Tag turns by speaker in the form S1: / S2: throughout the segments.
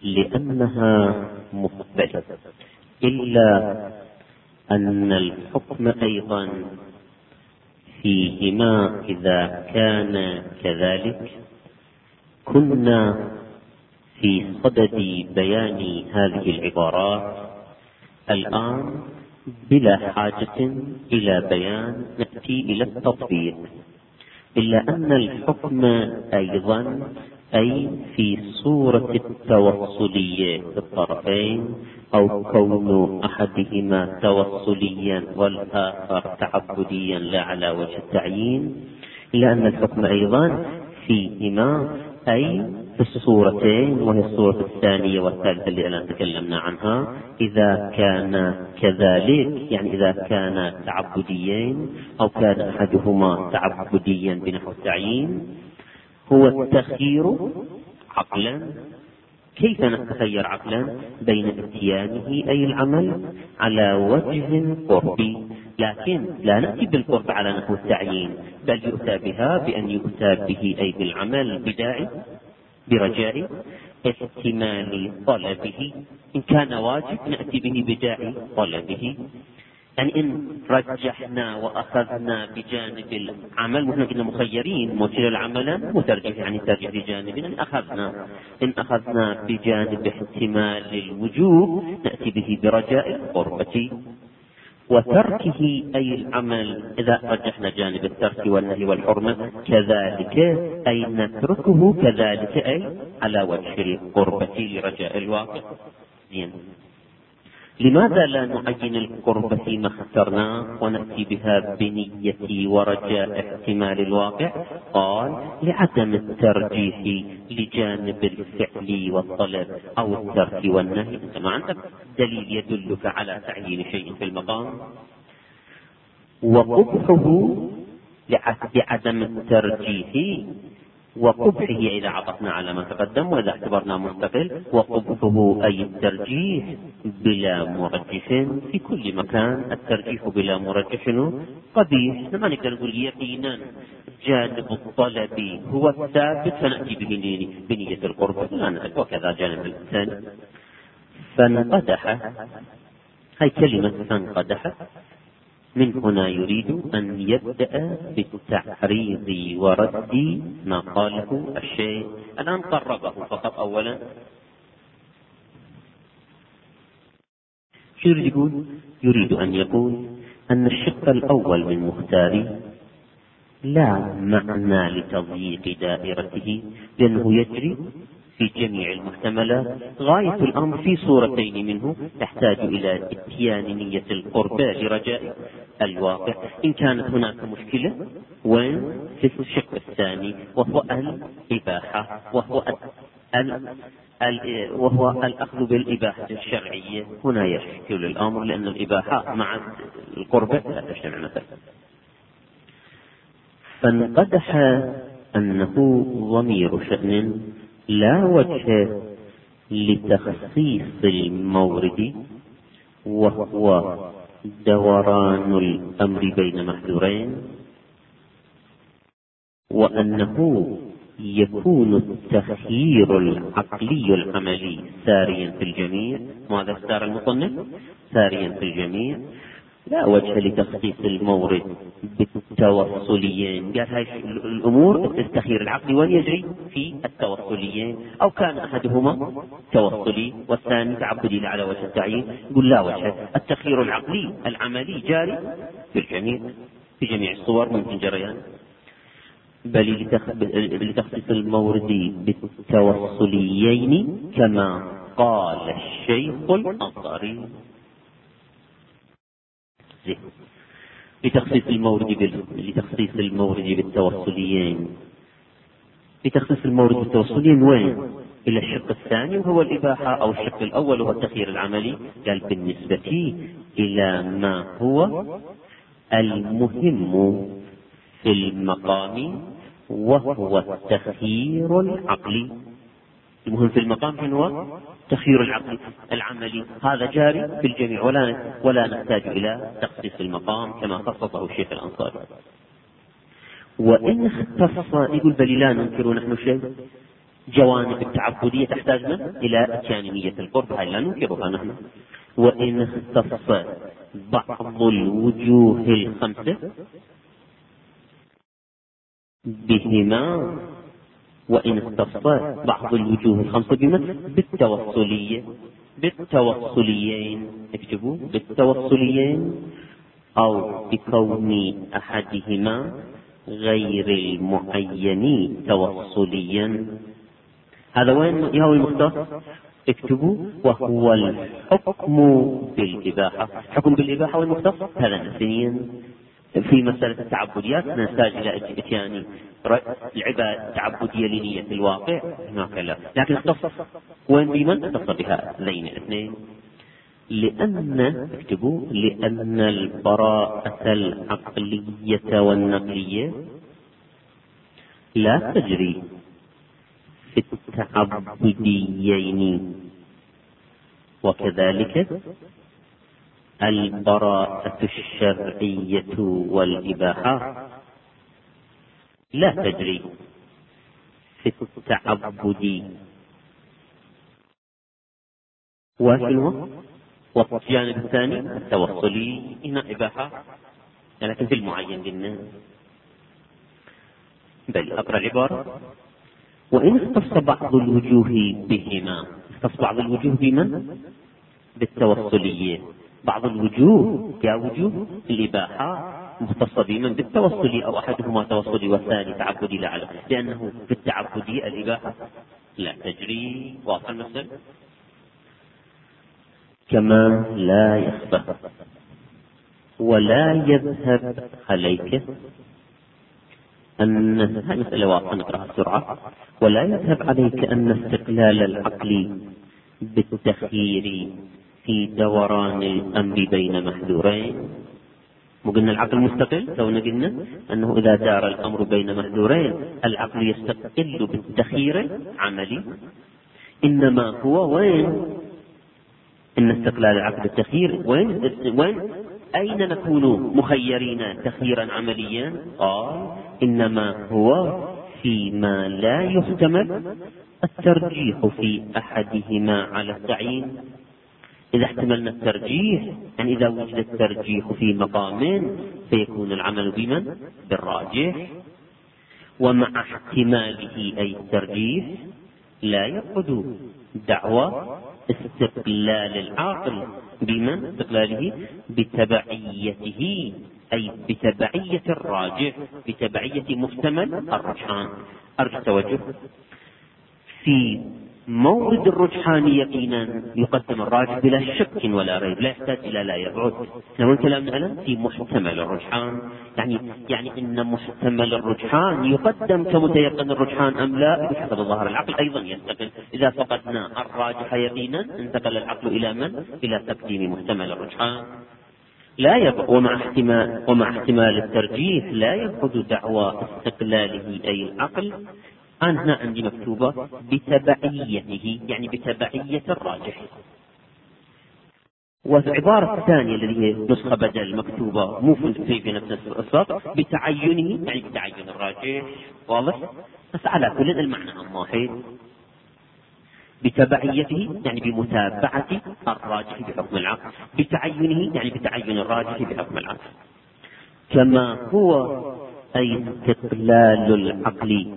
S1: لأنها مثبتة، إلا أن الحكم أيضا فيهما إذا كان كذلك كنا في صدد بيان هذه العبارات الآن بلا حاجة إلى بيان، نأتي إلى التطبيق. إلا أن الحكم أيضا أي في صورة التوصلية للطرفين، أو كون أحدهما توصليا والآخر تعبديا لا على وجه التعيين، إلا أن الحكم أيضا فيهما أي في الصورتين، وهي الصورة الثانية والثالثة اللي الآن تكلمنا عنها، إذا كان كذلك يعني إذا كان تعبديين أو كان أحدهما تعبديا بنحو التعيين، هو التخيير عقلا. كيف نتخير عقلا؟ بين اتيانه أي العمل على وجه قربي، لكن لا نأتي بالقرب على نحو التعيين، بل يؤتى بها بأن يؤتى به أي بالعمل بداعي برجاء احتمال طلبه. إن كان واجب نأتي به بداعي طلبه، يعني إن رجحنا وأخذنا بجانب العمل، ونحن كنا مخيرين موكل العمل مترجح، يعني ترجح بجانب إن أخذنا بجانب احتمال الوجوب نأتي به برجاء القربة. وتركه أي العمل إذا رجحنا جانب الترك والنهي والحرمة كذلك أي نتركه كذلك أي على وجه القربة لرجاء الواقع. لماذا لا نعين القرب فيما اخترناه ونأتي بها بنية ورجاء احتمال الواقع؟ قال لعدم الترجيح لجانب الفعل والطلب أو الترك والنهي. أنت ما عندك دليل يدلك على تعيين شيء في المقام. وقبحه لعدم الترجيح، وقبحه إذا عطفنا على ما تقدم وإذا اعتبرنا مستقل، وقبحه أي الترجيح بلا مرجح في كل مكان. الترجيح بلا مرجح قبيح، ما نقدر نقول يقينا جانب الطلب هو الثابت فنأتي به بنية القرب، لا نأتي وكذا جانب الثاني. فانقدح، هاي كلمة فانقدح من هنا يريد أن يبدأ بالتعريض ورد ما قاله الشيخ. الآن قربه فقط. أولا شو يريد يقول؟ يريد أن يقول أن الشق الأول من مختاري لا معنى لتضييق دائرته، لأنه يجري في جميع المحتملات. غاية الأمر في صورتين منه تحتاج إلى اتيان نية القربى لرجاء الواقع. إن كانت هناك مشكلة وين في الشق الثاني، وهو الإباحة، وهو الأخذ بالإباحة الشرعية. هنا يشكل الأمر لأن الإباحة مع القربى لا تجتمع مثلا. فانقدح أنه ضمير شأن لا وجه لتخصيص المورد، وهو دوران الأمر بين محذورين، وأنه يكون التخيير العقلي العملي ساريا في الجميع. ماذا اختار المصنف؟ ساريا في الجميع، لا وجه لتخصيص المورد بالتوصليين. قال هاي الأمور التخيير العقلي وين يجري؟ في التوصليين، أو كان أحدهما توصلي والثاني تعبدي على وجه التعيين. يقول لا وجه، التخيير العقلي العملي جاري في الجميع، في جميع الصور ممكن جريان، بل لتخصيص المورد بالتوصليين كما قال الشيخ الأنصاري. لتخصيص المورد بالتوصليين. لتخصيص المورد بالتوصليين وين؟ إلى الشق الثاني وهو الإباحة، أو الشق الأول وهو التخيير العملي. قال بالنسبة إلى ما هو المهم في المقام وهو التخيير العقلي. المهم في المقام هو تخيير العقل العملي، هذا جاري في الجميع، ولا نحتاج إلى تخصيص المقام كما خصصه الشيخ الأنصاري. وإن اختص، يقول بل لا ننكر نحن شيء، جوانب التعبدية تحتاج إلى إتيانية القرب، هاي لا ننكرها نحن. وإن اختص بعض الوجوه الخمسة بهما، وإن اختص بعض الوجوه الخمسة بما بالتوصليين، اكتبوا بالتوصليين، أو بكون أحدهما غير المعين توصليا. هذا وين هو المختص؟ اكتبوا وهو الحكم بالإباحة. حكم بالإباحة والمختص هذا الاثنين. في مسألة التعبديات نحتاج إلى إتيان العبادة التعبدية لنية الواقع هناك لا، لكن اختص وين بمن اختص بها ذين الاثنين؟ لأن البراءة العقلية والنقلية لا تجري في التعبديين، وكذلك البراءة الشرعية والإباحة لا تجري في التعبد والجانب الثاني التوصلي هنا إباحة، لكن في المعين قلنا. بل أقرأ العبارة: وإن اختص بعض الوجوه بهما، اختص بعض الوجوه بمن؟ بالتوصلية. بعض الوجوه كوجوه الإباحة مختصة بمن؟ بالتوصلي، أو أحدهما توصلي والثاني تعبدي لعله، لأنه في التعبدي الإباحة لا تجري. واضح المثل؟ كما لا يخفى ولا يذهب عليك أن، هذه مسألة واضحة نقرأها بسرعة. ولا يذهب عليك أن استقلال العقل بالتخيير في دوران الأمر بين محذورين. وقلنا العقل مستقل، لو قلنا أنه إذا دار الأمر بين محذورين العقل يستقل بالتخيير عملي. إنما هو وين إن استقلال العقل بالتخيير وين أين نكون مخيرين تخييرا عمليا؟ قال إنما هو فيما لا يحتمل الترجيح في أحدهما على التعيين. إذا احتملنا الترجيح، يعني إذا وجد الترجيح في مقام فيكون العمل بمن؟ بالراجح. ومع احتماله أي الترجيح لا يعقد دعوى استقلال العاقل بمن؟ استقلاله بتبعيته، أي بتبعية الراجح، بتبعية محتمل الرجحان. أرجو التوجه. في مورد الرجحان يقينا يقدم الراجح بلا شك ولا ريب، لا يحتاج إلى لا يبعد. نقول كلامنا الآن في محتمل الرجحان، يعني إن محتمل الرجحان يقدم كمتيقن الرجحان أم لا بحسب ظاهر العقل. أيضا ينتقل إذا فقدنا الراجح يقينا انتقل العقل إلى من؟ إلى تقديم محتمل الرجحان. لا يبعد. ومع احتمال الترجيح لا يبعد دعوى استقلاله أي العقل. أنا هنا عندي مكتوبة بتبعيته، يعني بتبعية الراجح. والعبارة الثانية التي هي نسخة بدل مكتوبة مو في نفس السطر بتعينه، يعني بتعين الراجح. واضح؟ بس على كل المعنى واحد. بتبعيته يعني بمتابعة الراجح بحكم العقل، بتعينه يعني بتعين الراجح بحكم العقل. كما هو أي استقلال العقل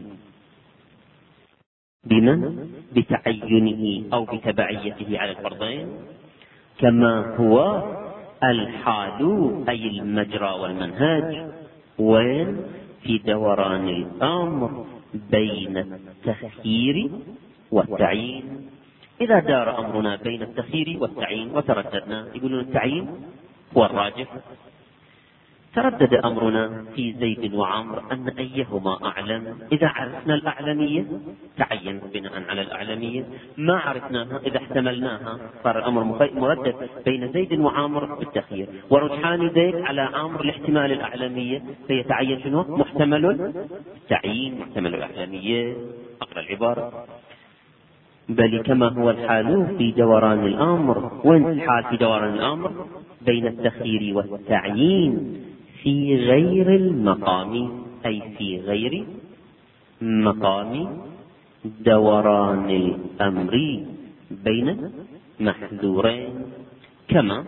S1: بمن؟ بتعينه أو بتبعيته على الفرضين. كما هو الحال أي المجرى والمنهج، وين؟ في دوران الأمر بين التخيير والتعيين. إذا دار أمرنا بين التخيير والتعيين وترددنا، يقولون التعيين هو الراجح. تردد أمرنا في زيد وعمر أن أيهما أعلم. إذا عرفنا الأعلمية تعين بناء على الأعلمية، ما عرفناها إذا احتملناها صار الأمر مردد بين زيد وعمر بالتخيير، ورجحان زيد على عمر لاحتمال الأعلمية، فيتعين شنو؟ محتمل التعيين، محتمل الأعلمية. أقرأ العبارة: بل كما هو الحال في دوران الأمر. وين الحال في دوران الأمر؟ بين التخيير والتعيين في غير المقام، أي في غير مقام دوران الأمر بين محذورين، كما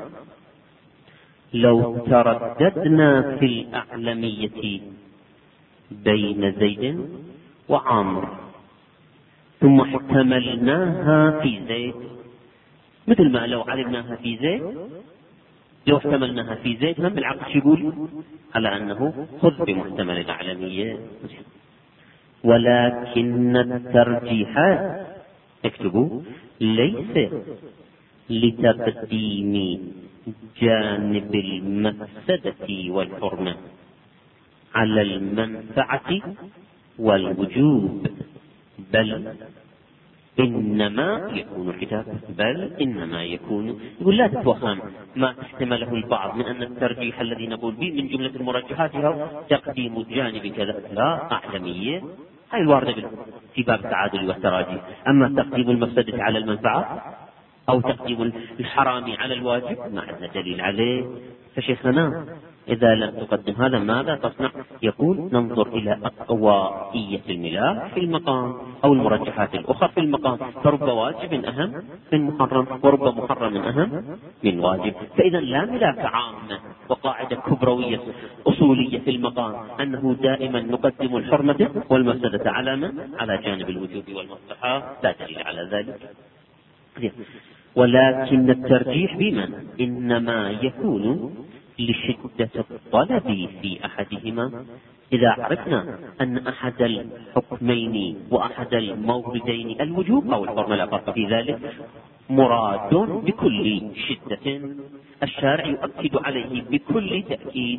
S1: لو ترددنا في الأعلمية بين زيد وعمرو ثم احتملناها في زيد، مثل ما لو علمناها في زيد، لو احتملناها في زيد هم بالعقل يقول على أنه خذ بمحتمل الأعلمية. ولكن الترجيحات اكتبوا ليس لتقديم جانب المفسدة والحرمة على المنفعة والوجوب، بل إنما يكون كتاب، بل إنما يكون، يقول لا تتوهم ما تحتمله البعض من أن الترجيح الذي نقول به من جملة المرجحات هو تقديم الجانب كذا، لا، أعلمية هاي الواردة في باب التعادل والتراجيح. أما تقديم المفسدة على المنفعة أو تقديم الحرام على الواجب ما عندنا دليل عليه. فشيخنا إذا لم تقدم هذا ماذا تصنع؟ يقول ننظر إلى أقوائية الملاك في المقام أو المرجحات الأخرى في المقام، فرب واجب أهم من محرم ورب محرم أهم من واجب. فإذا لا ملاك عامة وقاعدة كبروية أصولية في المقام أنه دائما نقدم الحرمة والمفسدة على من؟ على جانب الوجوب والمصلحة، لا دليل على ذلك. ولكن الترجيح بمن؟ إنما يكون لشدة الطلب في أحدهما. إذا عرفنا أن أحد الحكمين وأحد الموردين الوجوب أو الحرمة لا فرق في ذلك مراد بكل شدة، الشارع يؤكد عليه بكل تأكيد،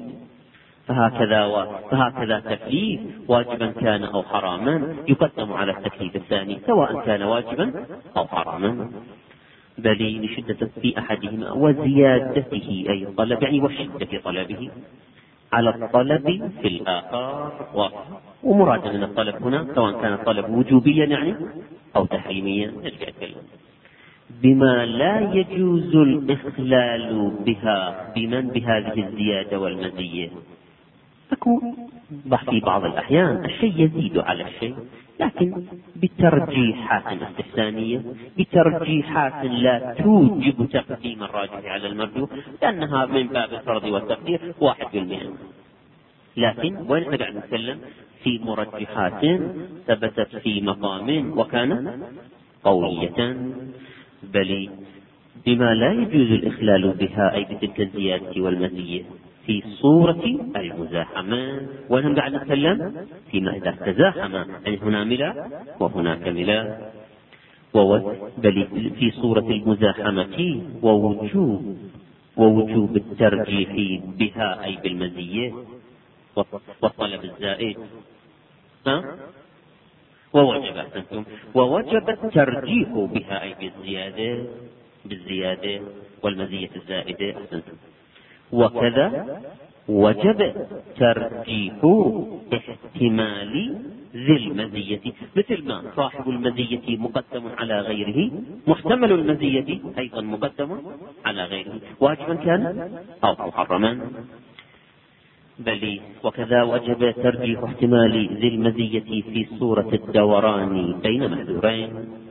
S1: فهكذا تكليف واجبا كان أو حراما يقدم على التكليف الثاني سواء كان واجبا أو حراما، بل لشدة في أحدهما وزيادته أي الطلب، يعني وشدة طلبه على الطلب في الآخر. ومراد من الطلب هنا سواء كان الطلب وجوبيا يعني أو تحريميا بما لا يجوز الإخلال بها بهذه الزيادة والمزية. تكون في بعض الأحيان الشيء يزيد على الشيء لكن بترجيحات استحسانية، بترجيحات لا توجب تقديم الراجح على المرجوح، لأنها من باب الفرض والتقدير 1%. لكن وين قاعد نتكلم في مرجحات ثبتت في مقام وكانت قوية، بل بما لا يجوز الإخلال بها أي بتلك الزيادة والمزية في صورة المزاحمة. وهم قاعد نتكلم فيما إذا تزاحم، يعني هنا ملا وهناك ملا، بل في صورة المزاحمة ووجوب الترجيح بها أي بالمزية والطلب الزائد ووجب الترجيح بها أي بالزيادة والمزية الزائدة. وكذا وجب ترجيح احتمال ذي المزية، مثل ما صاحب المزية مقدم على غيره، محتمل المزية أيضا مقدم على غيره واجبا كان أو محرما. بل وكذا وجب ترجيح احتمال ذي المزية في صورة الدوران بين محذورين.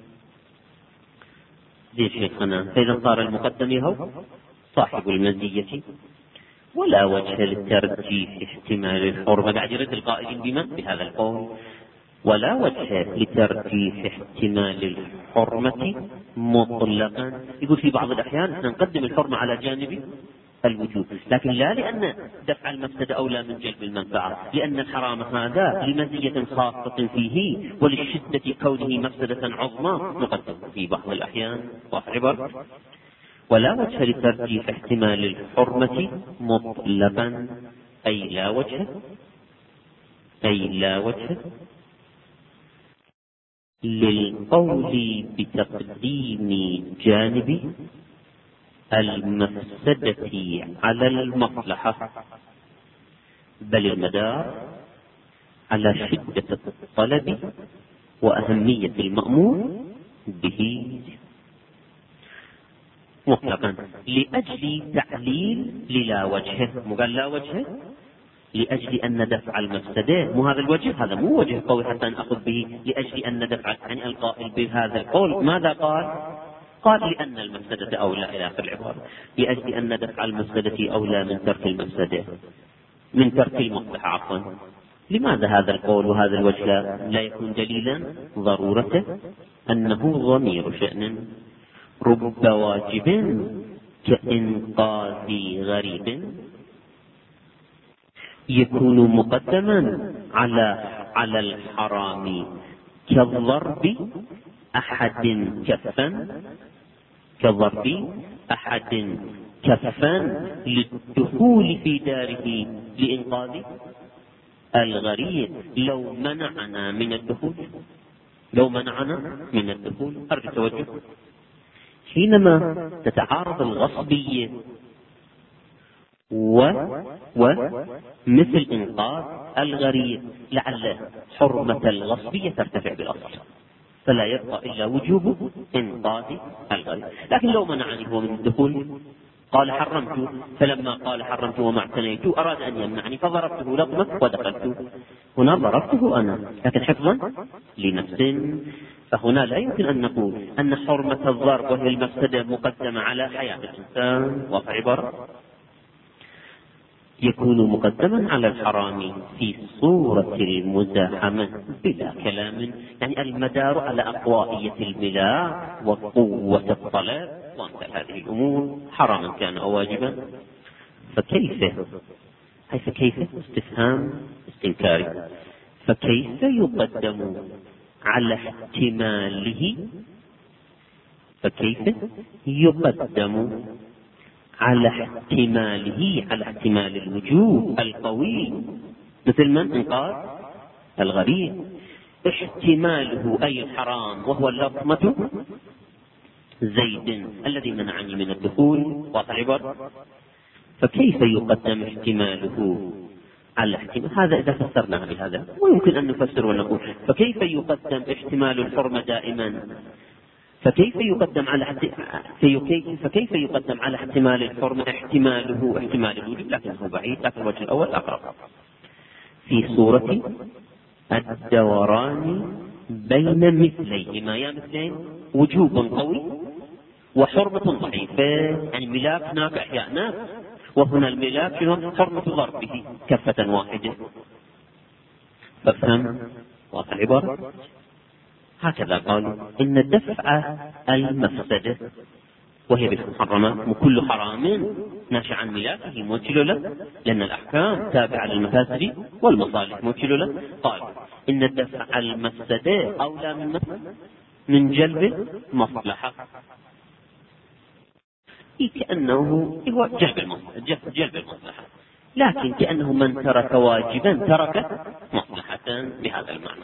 S1: ذي شيخنا فإذا صار المقدم هو صاحب المزية ولا وجه للترجيح احتمال الحرمة. بعد يرد القائل بما بهذا القول ولا وجه لترجيح احتمال الحرمة مطلقا. يقول في بعض الأحيان نقدم الحرمة على جانب الوجوب، لكن لا لأن دفع المفسدة أولى من جلب المنفعة، لأن الحرام هذا لمزية خاصة فيه وللشدة كونه مفسدة عظمى نقدم في بعض الأحيان. وعبر ولا وجه لترجيح احتمال الحرمة مطلقا أي لا وجه للقول بتقديم جانب المفسدة على المصلحة، بل المدار على شدة الطلب وأهمية المأمور به مطلقا لأجل تعليل للا وجهه. مقال لا وجه لأجل أن دفع المفسدة، مو هذا الوجه، هذا مو وجه قوي حتى نأخذ به لأجل أن دفع، يعني القائل بهذا القول ماذا قال؟ قال لأن المفسدة أولى إلى آخر العبارة، لأجل أن دفع المفسدة أولى من ترك المفسدة، من ترك المصلحة عفوا. لماذا هذا القول وهذا الوجه لا يكون دليلا؟ ضرورته أنه ضمير شأن، رب واجب كإنقاذ غريب يكون مقدما على الحرام كضرب أحد كفا للدخول في داره لإنقاذ الغريب. لو منعنا من الدخول أرجو التوجه. حينما تتعارض الغصبية ومثل إنقاذ الغريب، لعل حرمة الغصبية ترتفع بالأصل، فلا يبقى إلا وجوب إنقاذ الغريب. لكن لو منعني هو من الدخول، قال حرمت، فلما قال حرمت وما اعتنيت أراد أن يمنعني فضربته لطمة ودخلت، هنا ضربته أنا لكن حفظا لنفس. فهنا لا يمكن أن نقول أن حرمة الضرب وهي المفسدة مقدمة على حياة الإنسان، واقع عبارة يكون مقدما على الحرام في صورة المزاحمة بلا كلام، يعني المدار على أقوائية الملاء وقوة الطلب وأمثال هذه الأمور، حراما كان أو واجبا. فكيف استفهام استنكاري، فكيف يقدم على احتماله، على احتمال الوجوب القوي مثل من إنقاذ الغريب، احتماله أي الحرام وهو اللطمة زيد الذي منعني من الدخول، واضح العبارة. فكيف يقدم احتماله على احتمال هذا إذا فسرناه بهذا، ويمكن أن نفسر ونقول فكيف يقدم احتمال الحرمة دائما، فكيف يقدم على احتمال الحرمة احتمال الوجوب، لكنه بعيد، لكن الوجه الأول أقرب. في صورة الدوران بين مثليهما، يا مثلين وجوب قوي وحرمة ضعيفة، يعني ملاك هناك أحياء ناس، وهنا الملاك حرمة ضربه كفة واحدة. فافهم واضح العبارة. هكذا قالوا إن دفع المفسدة وهي بالمحرمات، وكل حرام ناشئ عن ملاكه موكل له، لأن الأحكام تابعة للمفاسد والمصالح موكل له. قال إن دفع المفسدة أولى من جلب مصلحة، كأنه هو جلب المصلحة، لكن كأنه من ترك واجبا ترك مصلحة بهذا المعنى،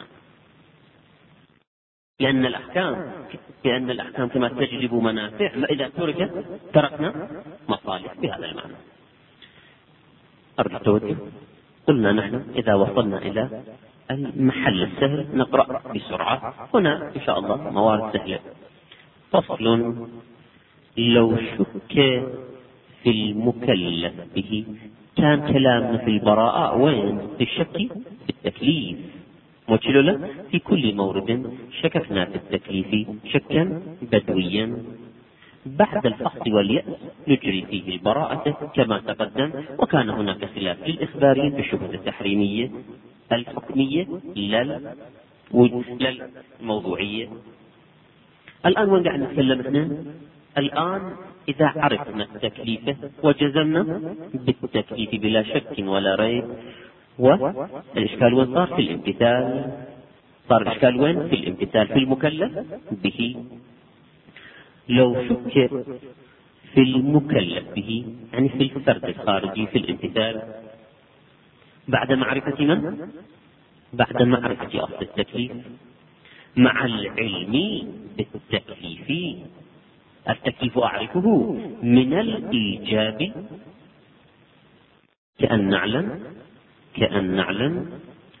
S1: لأن الأحكام كما تجلب منافع، إذا تركنا مصالح بهذا المعنى. أرجو التوجه. قلنا نحن إذا وصلنا إلى المحل السهل نقرأ بسرعة، هنا إن شاء الله موارد سهلة. فصل: لو شك في المكلف به، كان كلامنا في البراءة وين؟ في الشك في التكليف، وكلنا في كل مورد شككنا في التكليف شكا بدويا. بعد الفحص واليأس نجري فيه البراءة كما تقدم، وكان هناك خلاف للإخباريين بالشبهة التحريمية الحكمية لا الموضوعية. الآن وين قاعد نتكلم احنا؟ الآن إذا عرفنا التكليف وجزمنا بالتكليف بلا شك ولا ريب، والإشكال وين صار؟ في الامتثال. صار الإشكال وين؟ في الامتثال، في المكلف به. لو شك في المكلف به، يعني في الفرد الخارجي، في الامتثال، بعد معرفة من؟ بعد معرفة أصل التكليف مع العلم بالتكليف. التكليف أعرفه من الإيجاب، كأن نعلم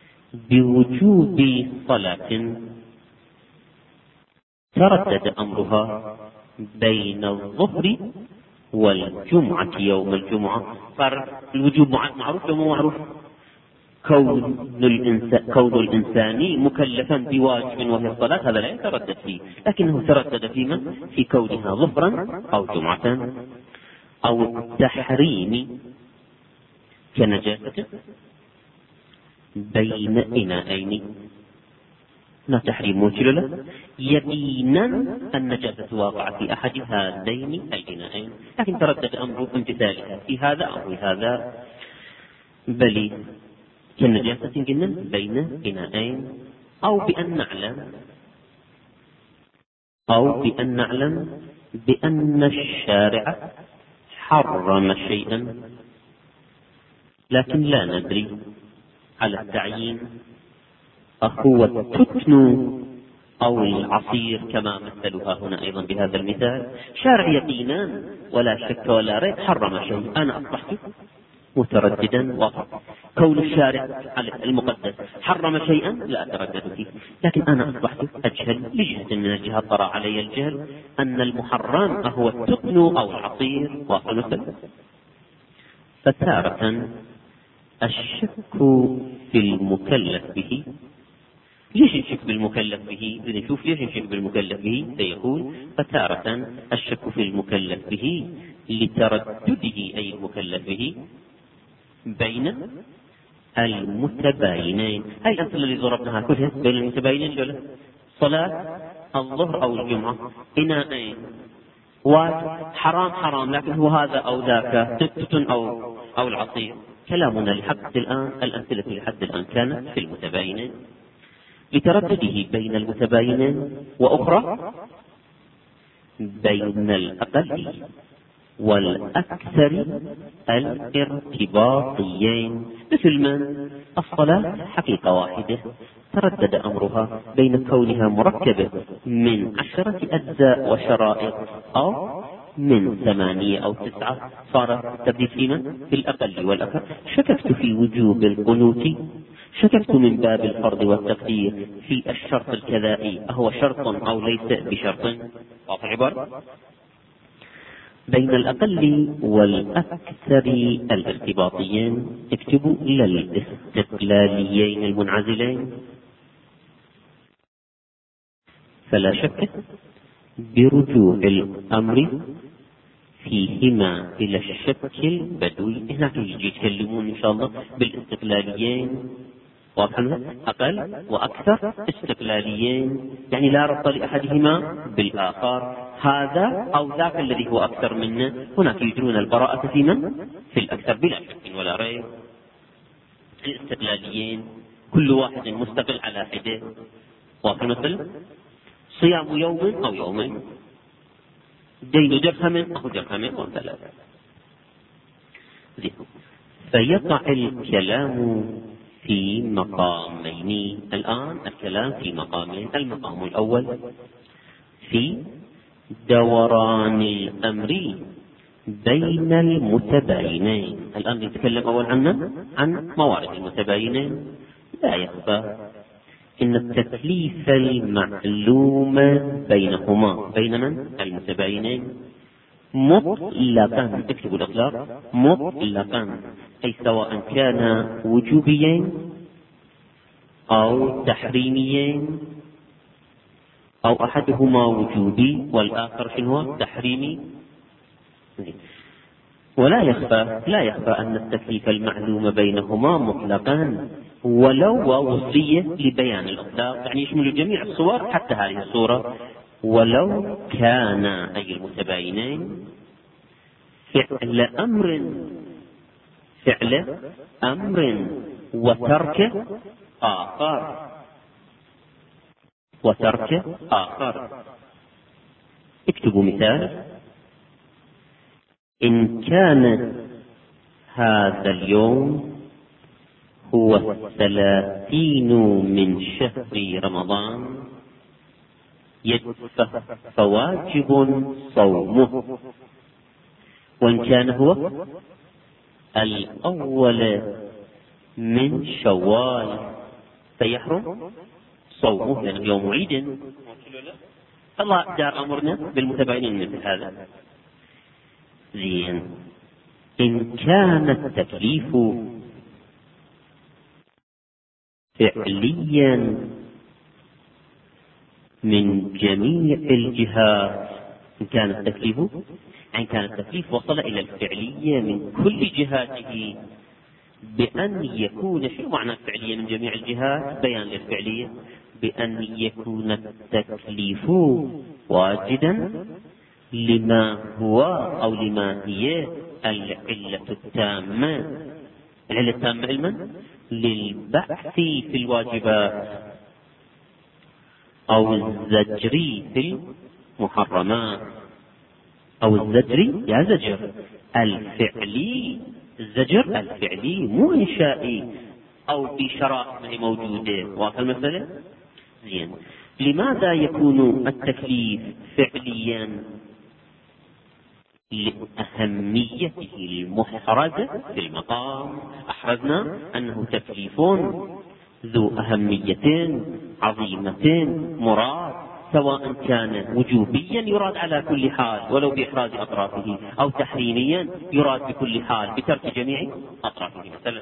S1: بوجوب صلاة تردد أمرها بين الظهر والجمعة يوم الجمعة. صار الوجوب معروف لو مو معروف؟ كون الإنسان مكلفا بواجب وهي الصلاة هذا لا يتردد فيه، لكنه تردد في كونها ظهرا أو جمعة أو التحريم كنجاسة بين إناءين. لا تحريم موجل له يقينا النجاسة واقعة في أحد هذين الإناءين، لكن تردد أمر امتثالها في هذا أو في هذا، بل كالنجاسة قلنا بين إناءين، أو بأن نعلم بأن الشارع حرم شيئا لكن لا ندري على التعيين أهو التتن أو العصير كما مثلها هنا أيضا بهذا المثال. شارع يقينا ولا شك ولا ريب حرم شيء، أنا أصبحت مترددا وقف. كون الشارع المقدس حرم شيئا لا أتردد فيه، لكن أنا أصبحت أجهل لجهة من الجهات، طرأ علي الجهل أن المحرم هو التتن أو العصير ومثل. فتارة الشك في المكلف به، ليش نشك بالمكلف به؟ نشوف ليش نشك بالمكلف به. سيقول فتارة الشك في المكلف به لتردده أي المكلف به بين المتباينين. هاي الأمثلة اللي ضربناها كلها بين المتباينين دول، صلاة الظهر أو الجمعة، إناءين وحرام لكن هو هذا أو ذاك، تتن أو العصير. كلامنا لحد الآن الأمثلة لحد الآن كانت في المتباينين لتردده بين المتباينين، وأخرى بين الأقل والأكثر الارتباطيين، مثل من الصلاة حقيقة واحدة تردد أمرها بين كونها مركبة من 10 أجزاء وشرائط أو من 8 أو 9، صار الترديد في الأقل والأكثر. شككت في وجوب القنوت، شككت من باب الفرض والتقدير في الشرط الكذائي أهو شرط أو ليس بشرط. واضح العبارة؟ بين الأقل والأكثر الارتباطيين اكتبوا إلى الاستقلاليين المنعزلين. فلا شك برجوع الأمر فيهما إلى الشك البدوي. هناك يتكلمون إن شاء الله بالاستقلاليين، أقل وأكثر استقلاليين، يعني لا ربط لأحدهما بالآخر، هذا أو ذاك الذي هو أكثر منه. هناك يجرون البراءة في الأكثر بلا شك ولا ريب. الاستقلاليين كل واحد مستقل على حده، مثل صيام يوم أو يومين، دين درهم أو درهمين وثلاثة. فيقع الكلام في مقامين الآن. الكلام في مقامين. المقام الأول في دوران الأمر بين المتباينين. الآن نتكلم أول عن موارد المتباينين. لا يخفى إن التكليف المعلوم بينهما بين المتباينين مطلقا، اكتبوا الإطلاق، مطلقا، أي سواء كان وجوبيين أو تحريميين أو أحدهما وجوبي والآخر شنو تحريمي. ولا يخفى أن التكليف المعلوم بينهما مطلقا ولو وصية لبيان الإطلاق، يعني يشمل جميع الصور حتى هذه الصورة. ولو كان أي المتباينين فعل أمر وترك آخر. اكتبوا مثال: إن كان هذا اليوم هو 30 من شهر رمضان فواجب صومه، وإن كان هو الأول من شوال فيحرم صومه لأنه يوم عيد. الله دار أمرنا بالمتباينين مثل هذا. زين. إن كان التكليف فعليا من جميع الجهات، إن كان التكليف وصل إلى الفعلية من كل جهاته، بأن يكون، شو معنى الفعلية من جميع الجهات؟ بيان للفعلية، بأن يكون التكليف واجدا لما هو أو لما هي العلة التامة. العلة التامة علما للبحث في الواجبات أو الزجر في المحرمات، أو الزجر يا زجر الفعلي، الزجر الفعلي مو إنشائي أو في شرائط ما هي موجودة. واضح المسألة؟ زين. لماذا يكون التكليف فعليا؟ لأهميته المحرزة في المقام. أحرزنا أنه تكليف ذو أهمية عظيمة مراد، سواء كان وجوبيا يراد على كل حال ولو بإحراز أطرافه، أو تحريميا يراد بكل حال بترك جميع أطرافه مثلا.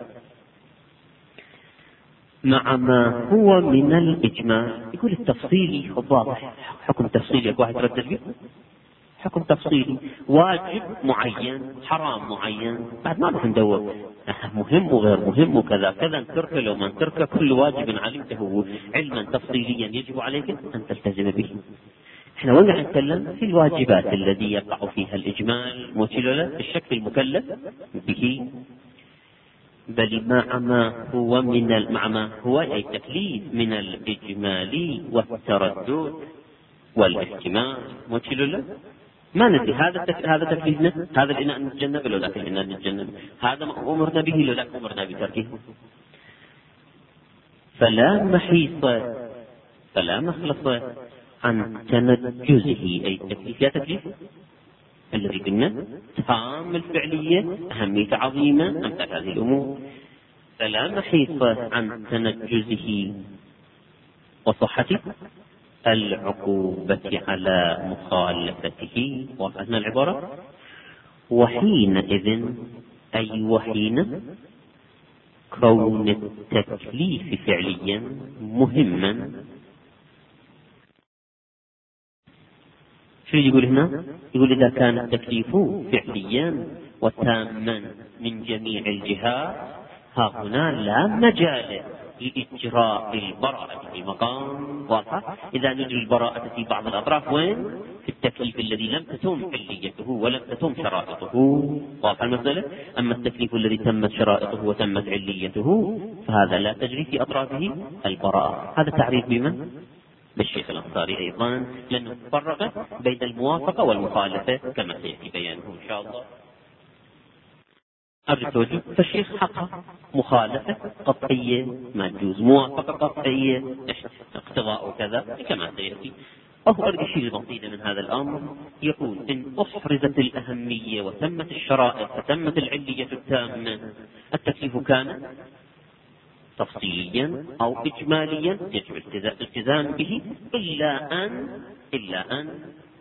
S1: مع ما هو من الإجمال. يقول التفصيلي واضح، حكم تفصيلي واحد ردد به، حكم تفصيلي واجب معين، حرام معين، بعد ما نروح ندور مهم وغير مهم وكذا كذا، تركه لو ما تركه، كل واجب علمته علما تفصيليا يجب عليك أن تلتزم به. احنا وين قاعد نتكلم؟ في الواجبات الذي يقع فيها الإجمال متلولة الشكل المكلف به، بل مع ما هو أي تكليف من الإجمال والتردد والاحتمال متلولة. ما ندري هذا تكليفنا، هذا الإناء نتجنب لو ذاك الإناء نتجنب، هذا أمرنا به لو ذاك أمرنا بتركه. فلا محيص فلا مخلص عن تنجزه أي التكليف. يا تكليف الذي قلنا تام الفعلية، أهمية عظيمة، أمثال هذه الأمور. فلا محيص عن تنجزه وصحة العقوبة على مخالفته. وفهمنا العبارة. وحينئذ أي وحين كون التكليف فعليا مهما. شو يقول هنا؟ يقول إذا كان التكليف فعليا وتاما من جميع الجهات، ها هنا لا مجال لإجراء البراءة في مقام. واضح؟ إذا نجري البراءة في بعض الأطراف وين؟ في التكليف الذي لم تتم عليته ولم تتم شرائطه. واضح المسألة؟ أما التكليف الذي تمت شرائطه وتمت عليته فهذا لا تجري في أطرافه البراءة. هذا تعريف بمن؟ بالشيخ الأنصاري أيضا، لأنه فرق بين الموافقة والمخالفة كما سيأتي بيانه إن شاء الله. أرجو التوجه. فالشيخ حقها مخالفة قطعية ما تجوز، موافقة قطعية اقتضاء وكذا كما سيأتي. أو أرجو شيء بسيط من هذا الأمر، يقول إن أحرزت الأهمية وتمت الشرائط فتمت العلية التامة، التكليف كان تفصيليا أو إجماليا يجب الالتزام به، إلا أن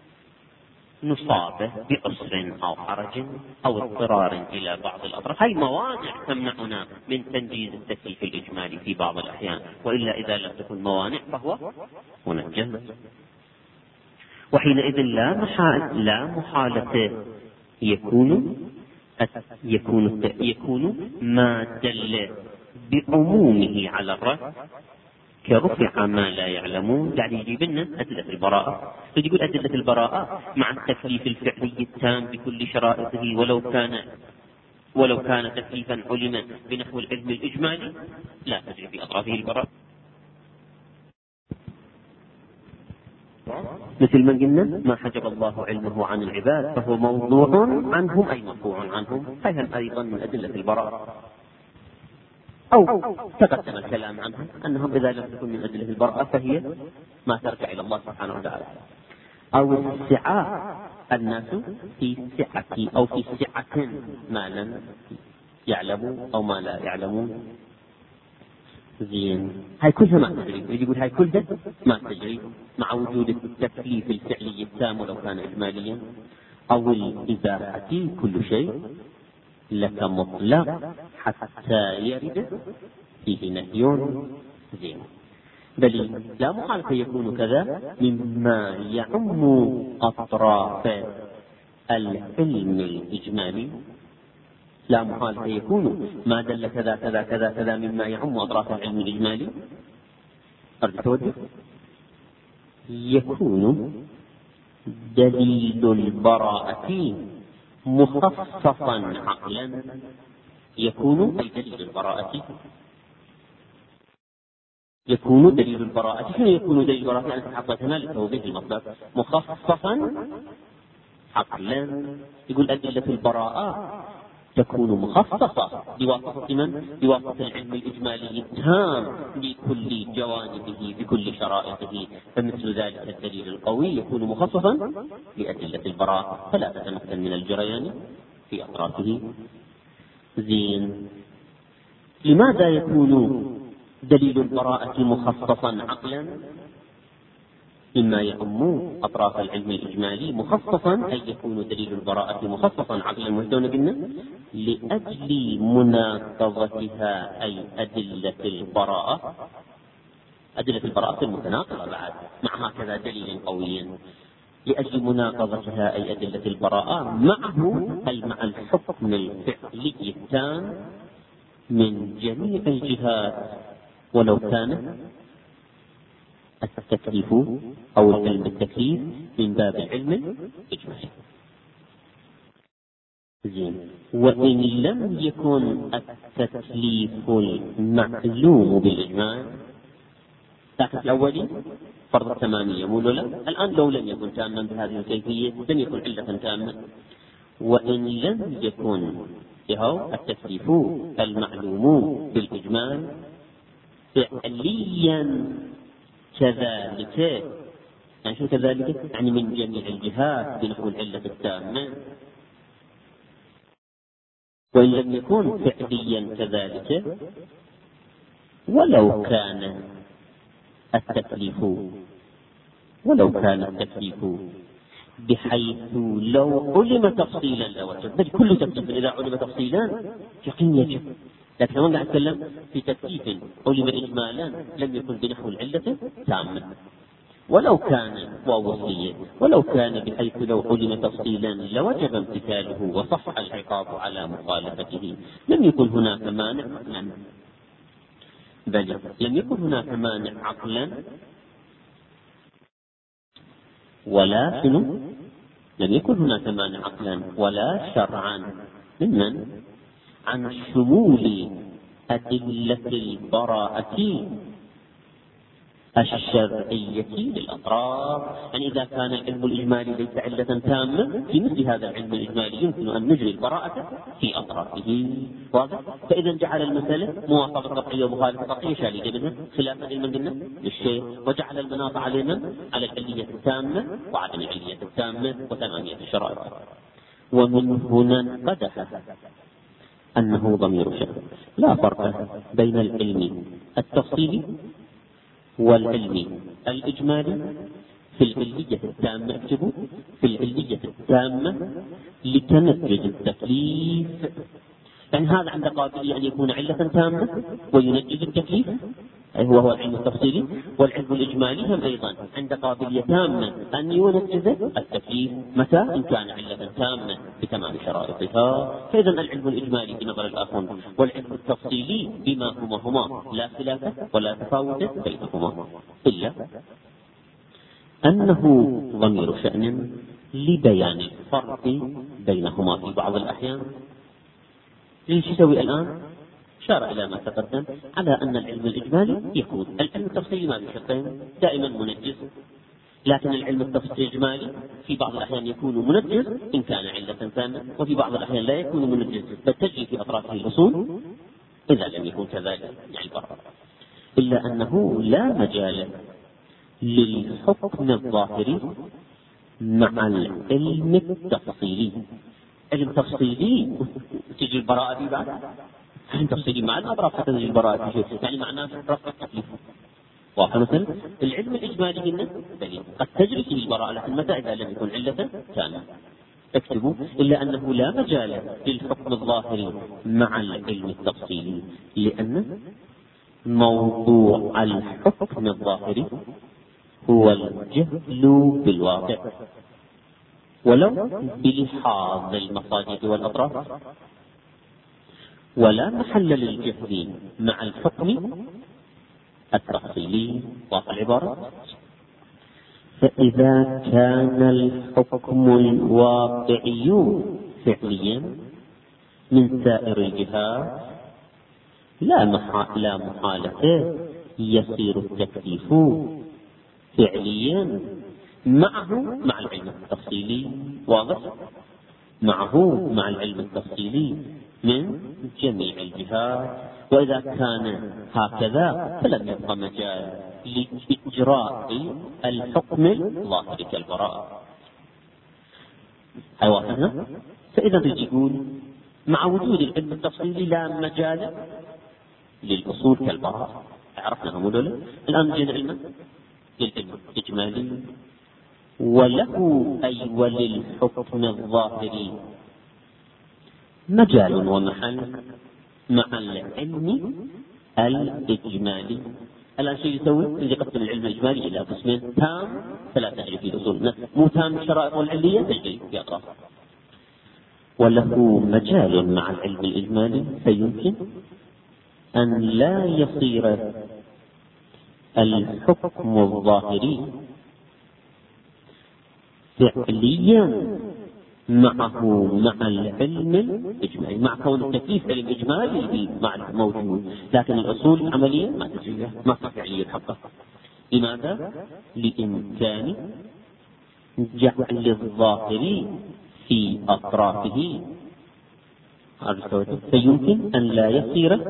S1: نصاب بعسر أو حرج أو اضطرار إلى بعض الأطراف. هاي موانع تمنعنا من تنجيز التكليف الإجمالي في بعض الأحيان، وإلا إذا لم تكن موانع فهو منجز. وحينئذ لا محالة يكون ما دل بعمومه على الرفع كرفع ما لا يعلمون. يعني يجيب لنا أدلة البراءة، يقول أدلة البراءة مع التكليف الفعلي التام بكل شرائطه ولو كان تكليفا علما بنحو العلم الإجمالي لا تجري في أطرافه البراءة. مثل ما قلنا ما حجب الله علمه عن العباد فهو موضوع عنهم أي مرفوع عنهم، فهي أيضا من أدلة البراءة. أو تقدم الكلام عنها أنهم إذا لم تكن من أدلة البراءة فهي ما ترجع إلى الله سبحانه وتعالى. أو السعة، الناس في سعة أو في سعة ما لم يعلموا أو ما لا يعلمون. زين، هاي كلها ما تجري. يقول هاي كلها ما تجري مع وجود التكليف الفعلي التام ولو كان إجماليا. أو الإباحة كل شيء لك مطلق حتى يرد فيه نهي زين. دليل لا محالة يكون كذا مما يعم أطراف العلم الإجمالي، لا محالة يكون ما دل كذا كذا كذا كذا مما يعم أطراف العلم الإجمالي. أرجو توجه. يكون دليل البراءة مخصصا عقلا، يكون أي دليل البراءة، يكون دليل البراءة. شنو يكون دليل البراءة؟ يعني حطيتنا لتوضيح المصدر مخصصا عقلا. يقول أدلة البراءة تكون مخصصة بواسطة من؟ بواسطة العلم الإجمالي التام بكل جوانبه بكل شرائطه، فمثل ذلك الدليل القوي يكون مخصصا بأدلة البراءة فلا تتمكن من الجريان في أطرافه. زين. لماذا يكون دليل البراءة مخصصا عقلا مما يعم أطراف العلم الإجمالي؟ مخصصا أي يكون دليل البراءة مخصصا عقلا، وهذا قلنا لأجل مناقضتها، أي أدلة البراءة، أدلة البراءة المتناقضة بعد مع هكذا دليل قوي، لأجل مناقضتها أي أدلة البراءة معه أي مع الحكم الفعلي التام من جميع الجهات، ولو كان التكليف أو العلم بالتكليف من باب العلم الإجمالي. زين. وإن لم يكن التكليف المعلوم بالإجمال، لكن الأولي فرض التمامية مو لا، الآن لو لم يكن تاما بهذه الكيفية لم يكن علة تامة. وإن لم يكن التكليف المعلوم بالإجمال فعليا كذلك، يعني شو كذلك؟ يعني من جميع الجهات بنحو العلة التامة. وإن لم يكن فعليا كذلك ولو كان التكليف بحيث لو علم تفصيلا لوجب، بل كل تكليف إذا علم تفصيلا يقين يجب، لكن هنا نتكلم في تكليف علم إجمالا لم يكن بنحو العلة تامة. ولو كان ووصية، ولو كان بحيث لو علم تفصيلا لوجب امتثاله وصح العقاب على مخالفته، لم يكن هناك مانع عقلا، بل لم يكن هناك مانع عقلا ولا شنو؟ لم يكن هناك مانع عقلا ولا شرعا ممن عن شمول أدلة البراءة الشرعية للأطراف. يعني إذا كان العلم الإجمالي ليس علة تامة في مثل هذا العلم الإجمالي يمكن أن نجري البراءة في أطرافه، واضح؟ فإذا جعل المسألة موافقة قطعية ومخالفة قطعية شالية منها خلافا لمن قلنا للشيء، وجعل المناط علينا على العلية التامة وعدم العلية التامة وتمامية الشرائط. ومن هنا انقدح أنه ضمير شأن، لا فرق بين العلم التفصيلي والعلم الإجمالي في العلية التامة. اكتبوا في العلية التامة لتنفذ التكليف، يعني هذا عند قابلية أن يكون علة تامة وينجز التكليف أي هو العلم التفصيلي، والعلم الإجمالي هم أيضا عند قابلية تامة أن ينجز التكليف متى؟ إن كان علة تامة بتمام شرائطها. فإذا العلم الإجمالي بنظر الآخر والعلم التفصيلي بما هما لا خلاف ولا تفاوت بينهما، إلا أنه ضمير شأن لبيان الفرق بينهما في بعض الأحيان. ليش يسوي الآن؟ شار إلى ما تقدم على أن العلم الإجمالي يكون العلم التفصيلي ما بشرطين دائما منجز، لكن العلم الإجمالي في بعض الأحيان يكون منجز إن كان علة تامة، وفي بعض الأحيان لا يكون منجز بل تجري في أطرافه الأصول إذا لم يكن كذلك يعني البراءة. إلا أنه لا مجال للحكم الظاهري مع العلم التفصيلي. علم تفصيلي تجي البراءة في بعد علم تفصيلي مع الأطراف حتى تجي البراءة في شيء، يعني معناه رفع التكليف. واضح مثلا العلم الإجمالي هنا دليل قد تجري فيه البراءة، لكن متى؟ إذا لم يكن علة تامة. اكتبوا إلا أنه لا مجال للحكم الظاهري مع العلم التفصيلي، لأن موضوع الحكم الظاهري هو الجهل بالواقع، ولو بلحاظ المصادر والأطراف، ولا محل للجهل مع الحكم التفصيلي واقع العبارة. فإذا كان الحكم الواقعي فعليا من سائر الجهات لا محالة يصير التكليف فعليا مع العلم التفصيلي، واضح؟ مع العلم التفصيلي من جميع الجهات. وإذا كان هكذا فلم يبقى مجال لإجراء الحكم الظاهري كالبراءة. هاي واضحة. فإذا يقول مع وجود العلم التفصيلي لا مجال للأصول كالبراءة. عرفنا هم دول. الآن جينا للعلم الإجمالي، وله أي وللحكم الظاهري مجال ومحل مع العلم الإجمالي. الآن شيء يسوي إذا قسم العلم الإجمالي إلى قسمين: تام فلا تجري في الأصول، مو تام الشرائط والعلية تجري في أطراف. وله مجال مع العلم الإجمالي، فيمكن أن لا يصير الحكم الظاهري فعليا معه مع العلم الإجمالي، مع كون التكليف علم إجمالي موجود، لكن الأصول العملية ما تجري، ما في فعلية حقه. لماذا؟ لإمكان جعل الظاهر في أطرافه. فيمكن أن لا يصير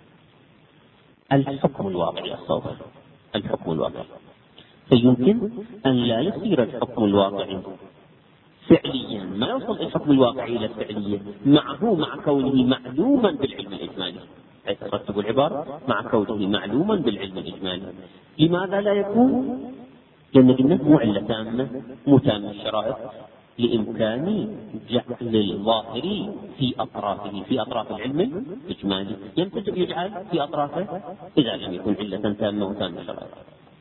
S1: الحكم الواقعي الصواب، الحكم الواقعي فيمكن أن لا يصير الحكم الواقعي فعليا، ما يوصل الحكم الواقعي إلى الفعلية مع كونه معلوما بالعلم الإجمالي. ترتب العبارة: مع كونه معلوما بالعلم الإجمالي. لماذا لا يكون؟ لأن قلنا مو علة تامة، مو تام الشرائط، لإمكان جعل الظاهر في أطرافه، في أطراف العلم الإجمالي. يجعل في أطرافه إذا لم يكن علة تامة وتام الشرائط.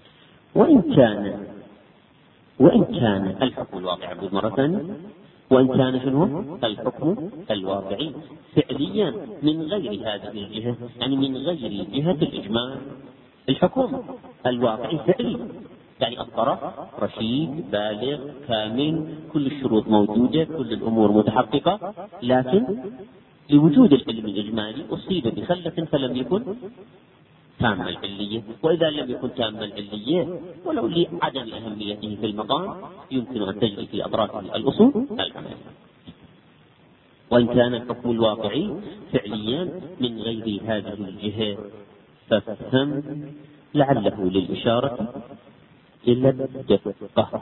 S1: وإن كان الحكم الواقعي مرة ثانية، وإن كان شنو الحكم الواقعي فعليا من غير هذه الجهة، يعني من غير جهة الإجمال. الحكم الواقعي فعلي، يعني الطرف رشيد بالغ كامل، كل الشروط موجودة، كل الأمور متحققة، لكن لوجود العلم الإجمالي أصيب بخلة فلم يكن تام العلية. وإذا لم يكن تام العلية ولو لعدم أهميته في المقام يمكن أن تجري في أطراف الأصول العملية. وإن كان الحكم الواقعي فعليا من غير هذه الجهة، فافهم لعله للإشارة إلى الدقة،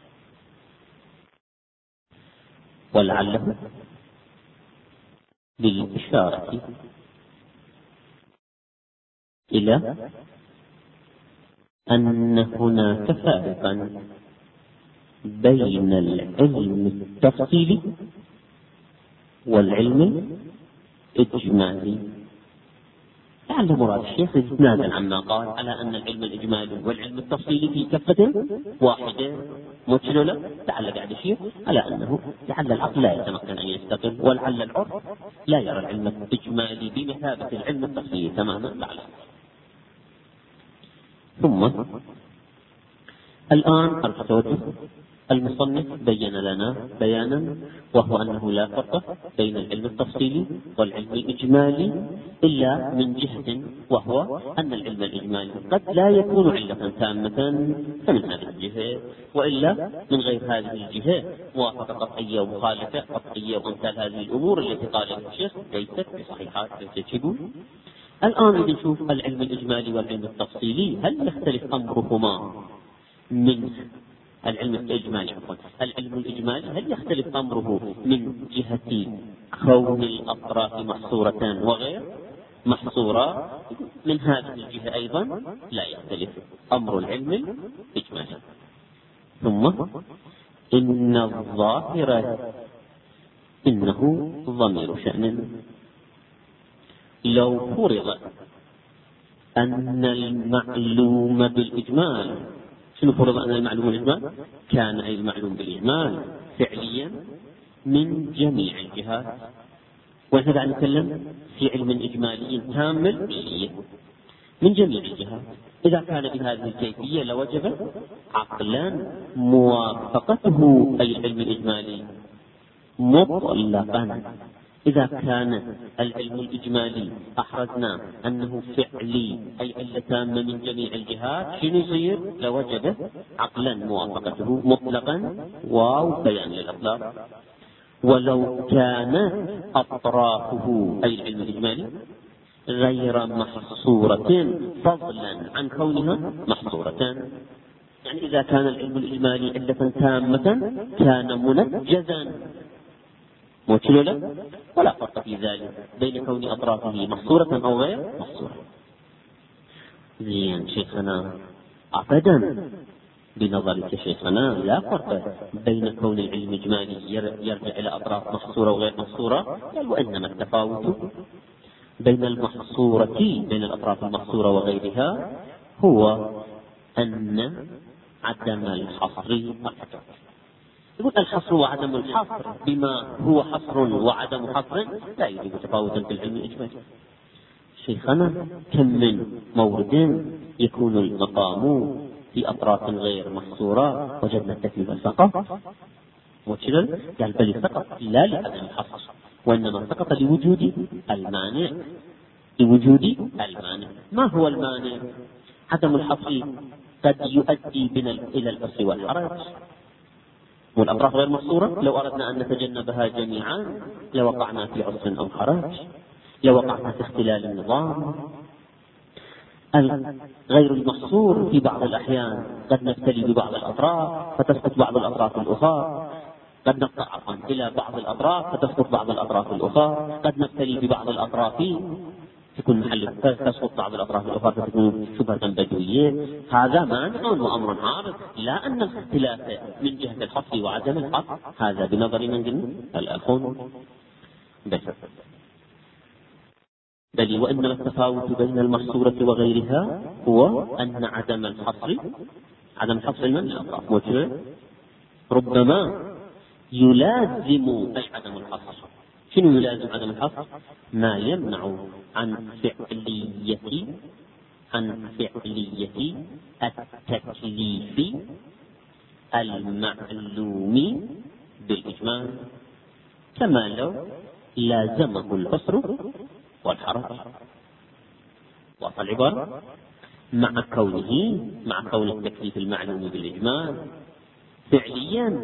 S1: ولعله للإشارة إلى أن هناك فارقا بين العلم التفصيلي والعلم الإجمالي. لعل مراد الشيخ يتنازل عما قال على أن العلم الإجمالي والعلم التفصيلي في كفة واحدة متشللة. لعل قاعد الشيخ على أنه لعل العقل لا يتمكن أن يستقل، ولعل العرف لا يرى العلم الإجمالي بمثابة العلم التفصيلي تماما. لعل ثم الآن التوجه المصنف بين لنا بيانا، وهو أنه لا فرق بين العلم التفصيلي والعلم الإجمالي إلا من جهة، وهو أن العلم الإجمالي قد لا يكون علة تامة فمن هذه الجهة، وإلا من غير هذه الجهة موافقة قطعية ومخالفة قطعية وأمثال هذه الأمور التي قالها الشيخ ليست بصحيحات ليست شبه. الآن نشوف العلم الإجمالي والعلم التفصيلي هل يختلف أمرهما من العلم الإجمالي العلم الإجمالي هل يختلف أمره من جهة كون الأطراف محصورة وغير محصورة؟ من هذه الجهة أيضا لا يختلف أمر العلم الإجمالي. ثم إن الظاهر إنه ضمير شأن. لو فرض أن المعلوم بالإجمال، شنو فرض أن المعلوم بالإجمال؟ كان أي المعلوم بالإجمال فعليا من جميع الجهات، ونحن قاعد نتكلم في علم إجمالي تام الكلية من جميع الجهات. إذا كان بهذه الكيفية لوجب عقلا موافقته أي العلم الإجمالي مطلقا. إذا كان العلم الإجمالي أحرزنا أنه فعلي أي علة تامة من جميع الجهات، شنو يصير؟ لوجب عقلا موافقته مطلقا واو بيان للأطلاق. ولو كانت أطرافه أي العلم الإجمالي غير محصورة فضلا عن كونها محصورة، يعني إذا كان العلم الإجمالي علة تامة كان منجزا موكلا، ولا فرق في ذلك بين كون أطرافه محصورة أو غير محصورة. زين شيخنا، أبدا بنظرك شيخنا لا فرق بين كون العلم الإجمالي يرجع إلى أطراف محصورة وغير محصورة، بل وإنما التفاوت بين المحصورة بين الأطراف المحصورة وغيرها هو أن عدم الحصر أكثر. يقول الحصر وعدم الحصر بما هو حصر وعدم حصر لا يوجد تفاوتا في العلم الإجمالي. شيخنا كم من مورد يكون المقام في أطراف غير محصورة وجدنا التكليف سقط وكذا، قال بل سقط لا لعدم الحصر وإنما سقط لوجود المانع. لوجود المانع. ما هو المانع؟ عدم الحصر قد يؤدي بنا إلى العسر والحرج، والأطراف غير محصورة لو أردنا أن نتجنبها جميعا لوقعنا في عسر أو حرج، لوقعنا في اختلال النظام. غير المحصور في بعض الأحيان قد نبتلي ببعض الأطراف فتسقط بعض الأطراف الأخرى، قد نقطع إلى بعض الأطراف فتسقط بعض الأطراف الأخرى، قد نبتلي ببعض الأطراف تكون محل تسقط بعض الأطراف الأخرى فتكون شبهة بدوية. هذا مانع وأمر عارض، لا أن الاختلاف من جهة الحصر وعدم الحصر هذا بنظر من قلنا الأخون بل وإنما التفاوت بين المحصورة وغيرها هو أن عدم الحصر من الأطراف موجود ربما يلازم أي عدم الحصر. شنو يلازم عدم الحصر؟ ما يمنع عن فعلية التكليف المعلوم بالإجمال، كما لو لازمه العسر والحرج. وصل العبارة؟ مع كون التكليف المعلوم بالإجمال فعليا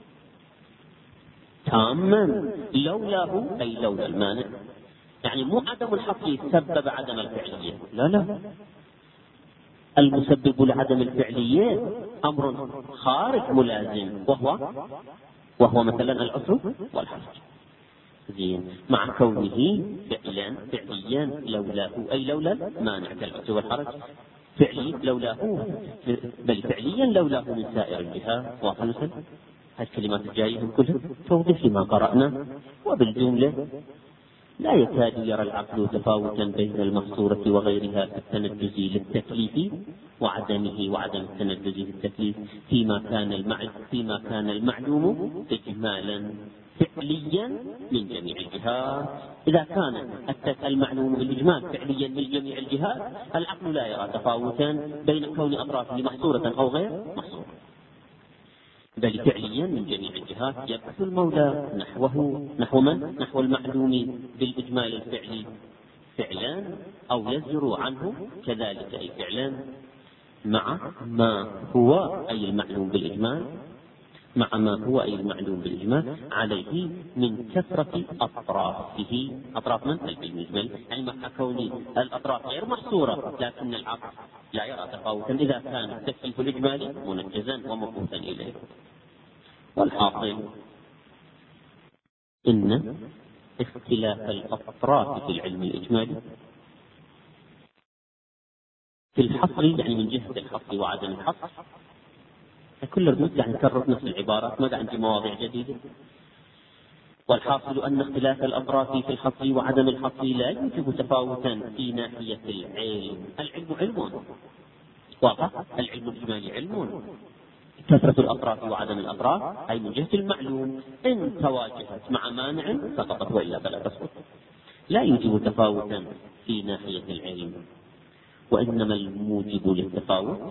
S1: تاما لولاه أي لولا المانع، يعني مو عدم الحصر سبب عدم الفعلية، لا، المسبب لعدم الفعلية أمر خارج ملازم وهو مثلا العسر والحرج. زين مع كونه فعليا لولاه أي لولا المانع كالعسر والحرج فعلي لولاه، بل فعليا لولاه من سائر الجهات. واضح الكلمات الجاية كلها توضيح لما قرأنا. وبالجملة لا يكاد يرى العقل تفاوتا بين المحصورة وغيرها في التنجز للتكليف وعدمه وعدم التنجز للتكليف فيما كان المعلوم إجمالا فعليا من جميع الجهات. إذا كان المعلوم بالإجمال فعليا من جميع الجهات العقل لا يرى تفاوتا بين كون أطرافه محصورة أو غير محصورة، بل فعليا من جميع الجهات. يبحث المولى نحو المعلوم بالإجمال الفعلي فعلا أو يزجر عنه كذلك أي فعلا مع ما هو أي المعلوم بالإجمال عليه من كثرة أطرافه. أطراف من المجمل يعني مع كون الأطراف غير محصورة لكن العقل لا يرى تفاوتا إذا كان التكليف الإجمالي منجزا ومبعوثا إليه. والحاصل إن اختلاف الأطراف في العلم الإجمالي في الحصر يعني من جهة الحصر وعدم الحصر كل الرموز قاعد نكرر نفس العبارات، ما قاعد نجي مواضيع جديدة. والحاصل أن اختلاف الأطراف في الحصر وعدم الحصر لا يوجب تفاوتا في ناحية العلم. العلم علم واضح، العلم الإجمالي علم، كثرة الأطراف وعدم الأطراف أي من جهة المعلوم إن تواجهت مع مانع سقطت وإلا فلا تسقط، لا يوجب تفاوتا في ناحية العلم. وإنما الموجب للتفاوت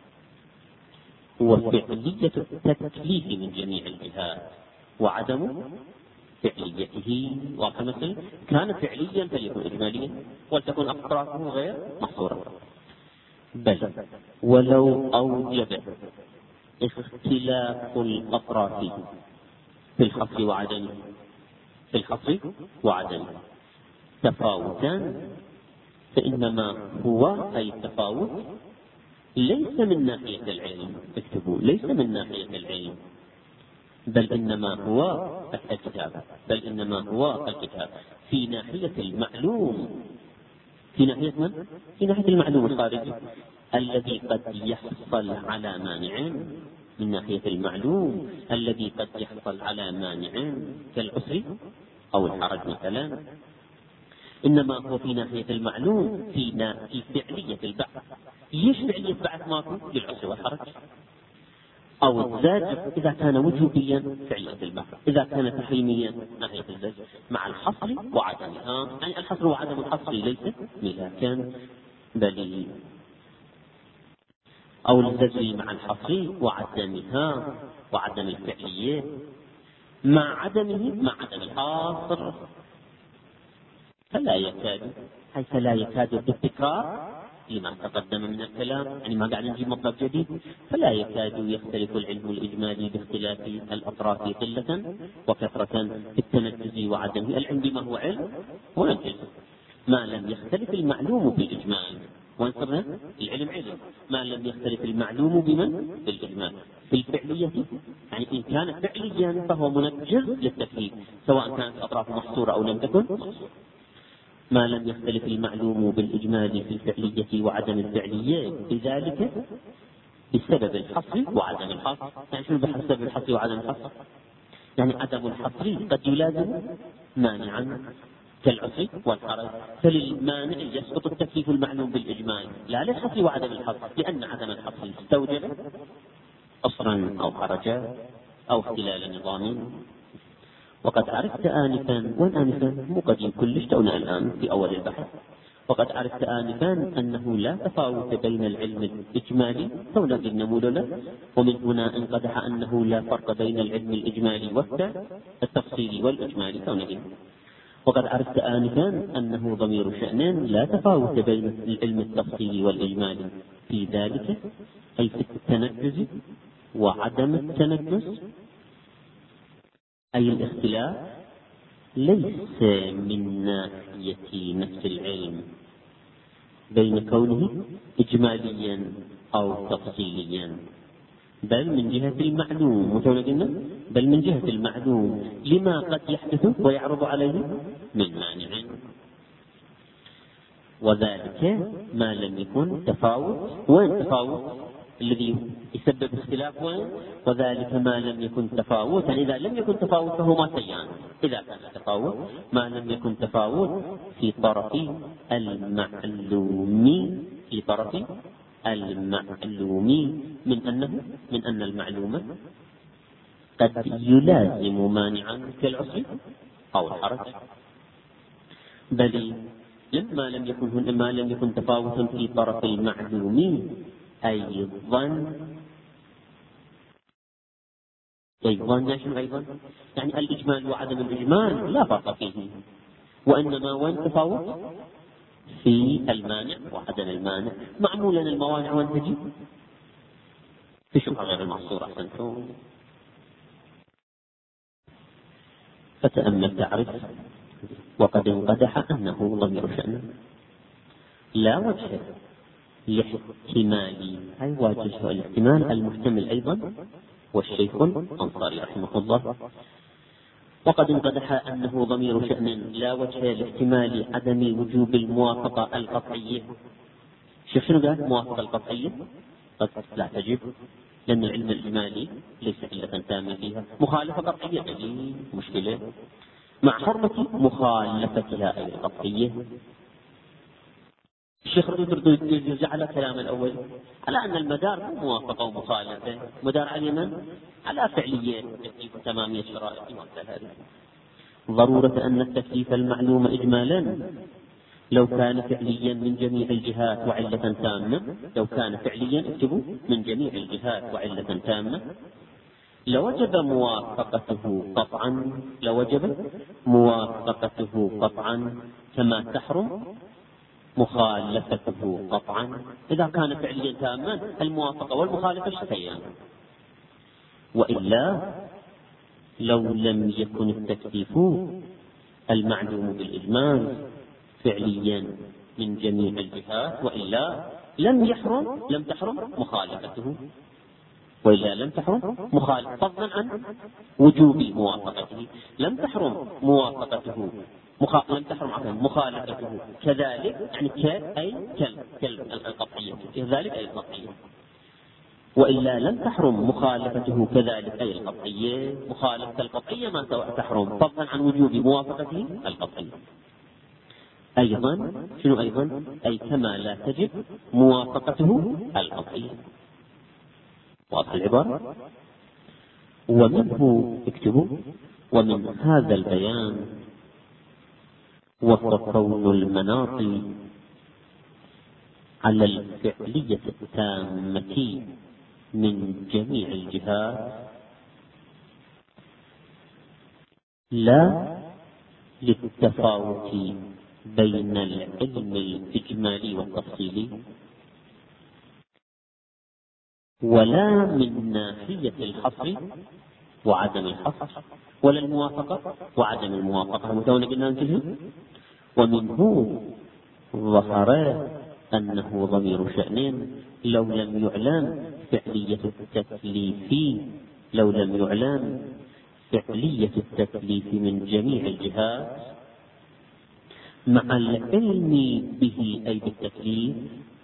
S1: هو فعلية التكليف من جميع الجهات وعدم فعليته. وكمثل كان فعليا فليكن إجماليا ولتكن أطرافه غير محصورة. بل ولو أوجب اختلاف الأطراف في الحصر وعدمه تفاوتا فإنما هو أي التفاوت ليس من ناحية العلم، اكتبوا ليس من ناحية العلم، بل إنما هو الكتاب في ناحية المعلوم. في ناحية من؟ في ناحية المعلوم الخارجي الذي قد يحصل على مانع، من ناحية المعلوم الذي قد يحصل على مانع كالعسر أو الحرج مثلا. إنما هو في ناحية المعلوم في فعلية البحث. ليش فعلية البحث ماكو؟ للعسر والحرج. أو الزاجر إذا كان وجوبيا فعلية البحث، إذا كان تحريميا ناحية الزجر مع الحصر وعدمها. يعني الحصر وعدم الحصر ليس ملاكا بل أو الزجر مع الحصر وعدمها وعدم الفعلية مع عدم الحاصر. فلا يكاد بالتكرار لما تقدم من الكلام، يعني ما قاعد نجيب مطلب جديد. فلا يكاد يختلف العلم الإجمالي باختلاف الأطراف قلة وكثرة في التنجز وعدمه. العلم بما هو علم ونجز ما لم يختلف المعلوم بالإجمال، وانصرنا العلم علم ما لم يختلف المعلوم بالإجمال. في الفعلية يعني إن كان فعليا فهو منجز للتكليف سواء كانت أطرافه محصورة أو لم تكن محصورة. ما لم يختلف المعلوم بالإجمال في الفعلية وعدم الفعلية بذلك بسبب الحصر وعدم الحصر. يعني شنو بسبب الحصر وعدم الحصر؟ يعني عدم الحصر قد يلازم مانعا كالعسر والحرج، فللمانع يسقط التكليف المعلوم بالإجمال لا للحصر وعدم الحصر، لأن عدم الحصر استوجب عسرا أو حرجا أو اختلال نظامي. وقد عرفت آنفا، مو قديم كلش تونا الآن في أول البحث، وقد عرفت آنفا أنه لا تفاوت بين العلم الإجمالي تونا قلنا مولولا، ومن هنا انقدح أنه لا فرق بين العلم الإجمالي والتفصيلي والإجمالي تونا قلنا. وقد عرفت آنفا أنه ضمير شأن لا تفاوت بين العلم التفصيلي والإجمالي في ذلك أي في التنجز وعدم التنجز، أي الاختلاف ليس من ناحية نفس العلم بين كونه إجماليا أو تفصيليا، بل من جهة المعلوم. بل من جهة المعلوم لما قد يحدث ويعرض عليه من مانع، وذلك ما لم يكن تفاوت. وين تفاوت الذي يسبب اختلاف؟ وين؟ وذلك ما لم يكن تفاوت، يعني إذا لم يكن تفاوت فهو ما سيان. إذا كان تفاوت ما لم يكن تفاوت في طرف المعلوم من أن المعلومة قد يلازم مانعا كالعسر أو الحرج. بل لما لم يكن تفاوتا في طرف المعلوم أيضا يعني الإجمال وعدم الإجمال لا فرق فيه، وإنما وين تفاوت؟ في المانع وعدم المانع. معمولا الموانع وين تجي؟ في شبهة غير المحصورة. أحسنتم. فتأمل تعرف وقد انقدح أنه ضمير شأن لا وجه لاحتمال، هاي واجه الاحتمال المحتمل أيضا والشيخ الأنصاري رحمه الله. وقد انقدح أنه ضمير شأن لا وجه لاحتمال عدم وجوب الموافقة القطعية. شوف شنو قال؟ موافقة القطعية قد لا تجب، لأن العلم الإجمالي ليس علة تامة فيها. مخالفة قطعية مشكلة. مع حرمة مخالفتها أي القطعية. الشيخ ردود يرجع على كلام الأول على أن المدار مو موافقة ومخالفة، مدار على من؟ على فعلية تمامية شرائط وانتهى. ضرورة أن التكليف المعلوم إجمالا لو كان فعليا من جميع الجهات وعلة تامة، لو كان فعليا اكتبوا من جميع الجهات وعلة تامة لوجب موافقته قطعا، لوجب موافقته قطعا كما تحرم مخالفته قطعا. إذا كان فعليا تاما الموافقة والمخالفة اشتيان. وإلا لو لم يكن التكليف المعلوم بالإجمال فعليا من جميع الجهات وإلا لم تحرم مخالفته، وإلا لم تحرم مخالفة، فضلا عن وجوب موافقته لم تحرم موافقته لم تحرم مخالفته كذلك، يعني أي القطعية كذلك أي القطعية، وإلا لم تحرم مخالفته كذلك أي القطعية. مخالفة القطعية ما تحرم فضلا عن وجوب موافقته القطعية. أيضا شنو أيضا؟ أي كما لا تجب موافقته القطعية. واضح العبارة؟ ومنه اكتبوا ومن هذا البيان وهو كون المناط على الفعلية التامة من جميع الجهات لا للتفاوت بين العلم الإجمالي والتفصيلي ولا من ناحية الحصر وعدم الحصر ولا الموافقة وعدم الموافقة متون قلنا ننتهي. ومنه ظهر أنه ضمير شأن لو لم يعلم فعلية التكليف، لو لم يعلم فعلية التكليف من جميع الجهات مع العلم به أي بالتكليف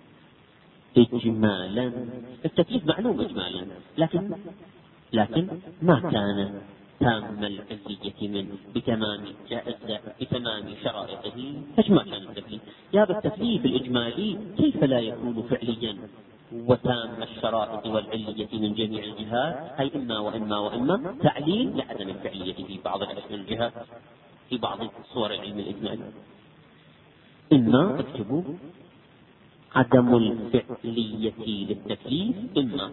S1: إجمالا. التكليف معلوم إجمالا لكن ما كان تام العلية منه بتمام شرائطه، فايش ما كان التكليف؟ يا بالتكليف الإجمالي كيف لا يكون فعليا وتام الشرائط والعلية من جميع الجهات؟ أي إما وإما وإما تعليل لعدم الفعلية في بعض الجهات في بعض صور العلم الإجمالي. إما اكتبوا عدم الفعلية للتكليف، إما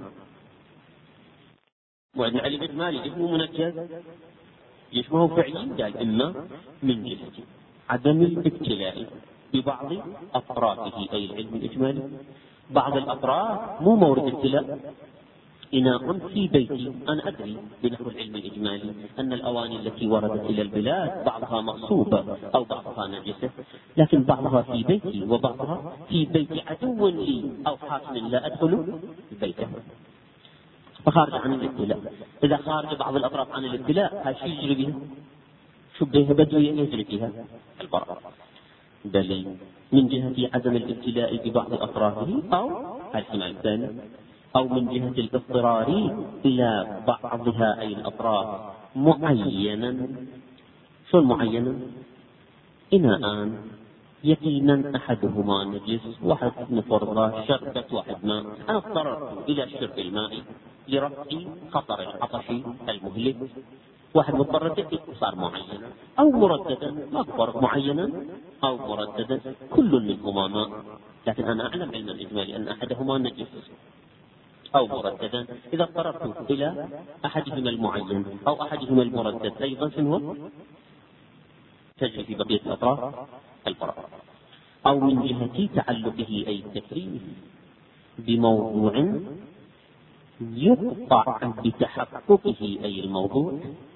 S1: وعندنا علم إجمالي جسمه منجز جسمه فعلي، قال إما من جهة عدم الابتلاء ببعض أطرافه أي العلم الإجمالي. بعض الأطراف مو مورد ابتلاء. إناء في بيتي أنا أدري بنحو العلم الإجمالي أن الأواني التي وردت إلى البلاد بعضها مغصوبة أو بعضها نجسة، لكن بعضها في بيتي وبعضها في بيت عدو لي أو حاكم لا أدخل بيته، فخارج عن الابتلاء. إذا خارج بعض الأطراف عن الابتلاء هاي شو يجري بها؟ شو بها بدوية يجري فيها البراءة. دليل من جهة عدم الابتلاء ببعض أطرافه أو الاحتمال الثاني أو من جهة الاضطرار إلى بعضها أي الأطراف معينا. شو المعينا؟ إناءان يقينا أحدهما نجس، واحد مفرغة شربت واحد ماء، أنا اضطررت إلى شرب الماء لرفع خطر العطش المهلك، واحد مضطر صار معينا أو مرددا، ما فرق معينا أو مرددا كل منهما ماء، لكن أنا أعلم علما إجمالي أن أحدهما نجس أو مرددا. إذا اضطررت إلى أحدهما المعين أو أحدهما المردد أيضا شنو تجري في بقية الأطراف البراءة. أو من جهة تعلقه أي التكليف بموضوع يقطع بتحققه أي الموضوع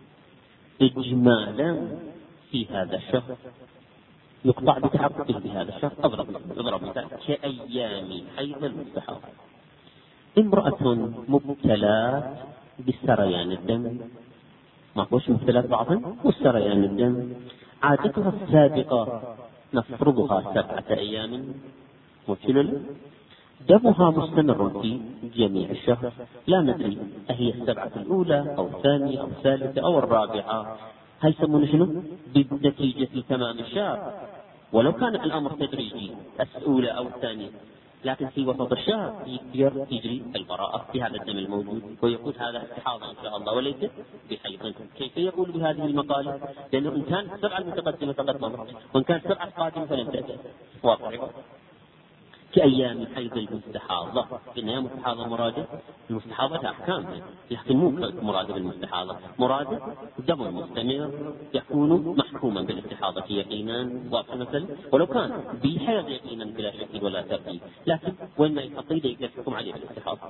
S1: إجمالا في هذا الشهر، يقطع بتحققه بهذا الشهر. أضرب مثال كأيام حيض المستحاضة. امرأة مبتلاة بسريان الدم، ما هوش مبتلاة بعضا والسريان الدم، عادتها السابقة نفرضها 7 أيام وكل دمها مستمر في جميع الشهر، لا ندري أهي 7 الأولى أو 2 أو 3 أو 4 هل يسمونه شنو؟ بالنتيجة تمام الشهر، ولو كان الأمر تدريجي الأولى أو الثانية، لكن في وسط الشهر يقدر تجري البراءة في هذا الدم الموجود ويقول هذا استحاضة إن شاء الله وليس بحيض. كيف يقول بهذه المقالة؟ لأنه إن كان السبعة المتقدمة فقد مضت، وإن كانت السبعة القادمة فلم تأتي. واضح؟ كأيام حيض المستحاضة. إن أيام المستحاضة مرادة، المستحاضة أحكام، لكن مو مرادة بالمستحاضة، مرادة دم مستمر يكون محكوما بالاستحاضة يقينا. واضح مثلا؟ ولو كان بحيض يقينا بلا شك ولا ترديد، لكن وين ما يحطيه يحكم عليه بالاستحاضة.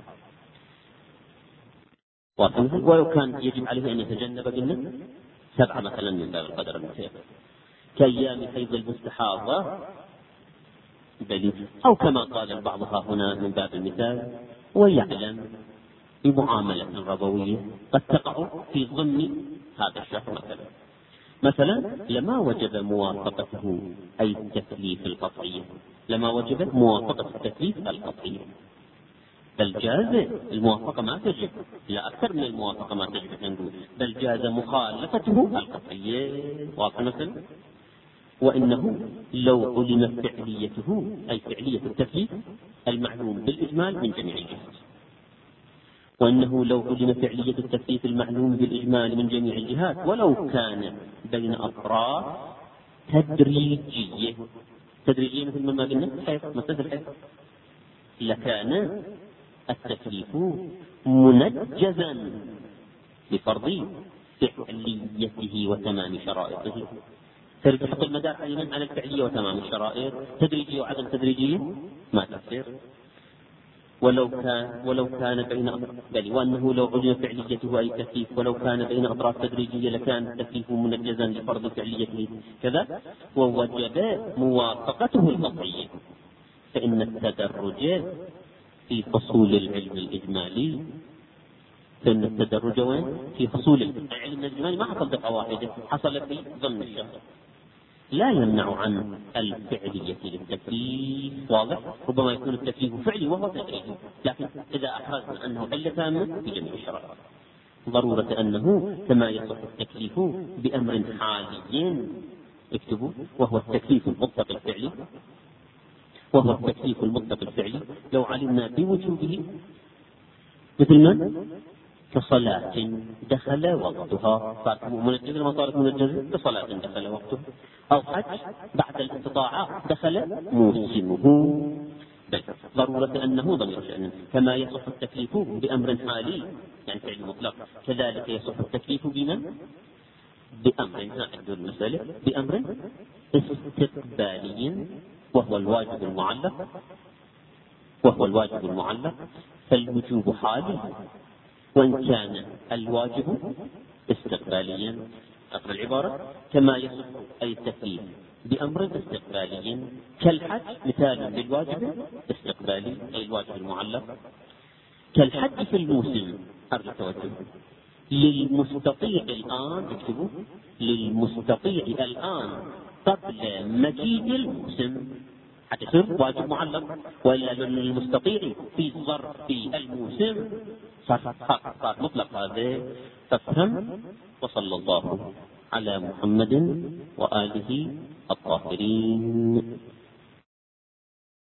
S1: واضح مثلا؟ ولو كان يجب عليه أن يتجنب قلنا 7 مثلا من باب القدر المتيسر. كأيام حيض المستحاضة بل أو كما قال البعض ها هنا من باب المثال، ويعلم بمعاملة ربوية قد تقع في ضمن هذا الشهر. مثلا لما وجب موافقته أي التكليف القطعي، لما وجب موافقة التكليف القطعي، بل جاز الموافقة ما تجب، لا أكثر من الموافقة ما تجب نقول، بل جاز مخالفته القطعية. واضح مثلا؟ وإنه لو علم فعليته أي فعلية التكليف المعلوم بالإجمال من جميع الجهات، وأنه لو علم فعلية التكليف المعلوم بالإجمال من جميع الجهات ولو كان بين أطراف تدريجية، تدريجية مثل ما قلنا مثل الحيض، لكان التكليف منجزا بفرض فعليته وتمام شرائطه. تحط المدار على الفعلية وتمام الشرائط، تدريجية وعدم تدريجية ما تصير. ولو كان بين بل وأنه لو علم فعليته أي تكليف ولو كان بين أطراف تدريجية لكان التكليف منجزا لفرض فعليته كذا. ووجب موافقته القطعية، فإن التدرج في فصول العلم الإجمالي، فإن التدرج وين؟ في فصول العلم الإجمالي ما حصل دفعة واحدة، حصل في ضمن الشهر، لا يمنع عن الفعلية للتكليف. واضح؟ ربما يكون التكليف فعلي وهو تدريجي، لكن إذا أحرزنا أنه علة تامة في جميع الشرائع، ضرورة أنه كما يصح التكليف بأمر حالي، اكتبوا، وهو التكليف المطلق الفعلي، وهو التكليف المطلق الفعلي لو علمنا بوجوبه، مثل ما كصلاة دخل وقتها، صارت منجزة ما صارت منجزة، كصلاة دخل وقتها، أو حج بعد الاستطاعة دخل موسمه. بل ضرورة أنه ضمير شأن، كما يصح التكليف بأمر حالي يعني فعل مطلق، كذلك يصح التكليف بمن؟ بأمر، نعد المسألة، بأمر استقبالي وهو الواجب المعلق، وهو الواجب المعلق، فالوجوب حالي وإن كان الواجب استقباليا. أقرأ العبارة: كما يصح أي التكليف بأمر استقبالي كالحج، مثال للواجب استقبالي أي الواجب المعلق، كالحج في الموسم. أرجو التوجه للمستطيع الآن، اكتبوا للمستطيع الآن قبل مجيء الموسم، حتى يصير واجب معلق، وإلا للمستطيع في ظرف الموسم صار مطلق. هذا فافهم. وصلى الله على محمد وآله الطاهرين.